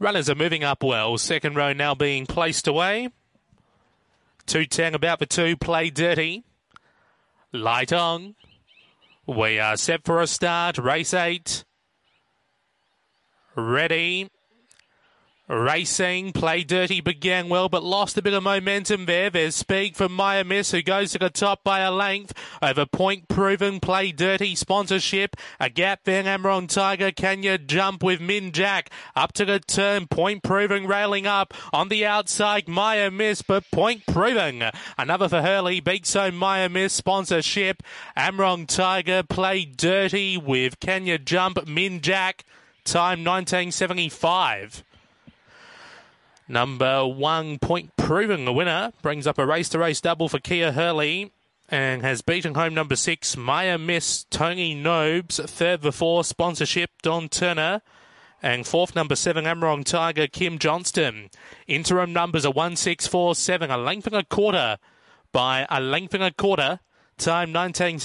Runners are moving up well. Second row now being placed away. 2-10 about for 2. Play Dirty. Light on. We are set for a start. Race 8. Ready. Racing, Play Dirty began well but lost a bit of momentum there. There's speed from Maya Miss, who goes to the top by a length over Point Proven. Play Dirty sponsorship. A gap there, Amaron Tiger. Can you jump with Min Jack? Up to the turn, Point Proven railing up. On the outside, Maya Miss, but Point Proven. Another for Hurley. Big So Maya Miss sponsorship. Amaron Tiger, Play Dirty with Can You Jump? Min Jack. Time 1975. Number 1, Point Proven, the winner, brings up a race-to-race double for Kia Hurley and has beaten home number 6, Maya Miss, Tony Nobes. Third, the 4, sponsorship, Don Turner. And fourth, number 7, Amaron Tiger, Kim Johnston. Interim numbers are 1, 6, 4, 7. A length and a quarter by a length and a quarter. Time 19.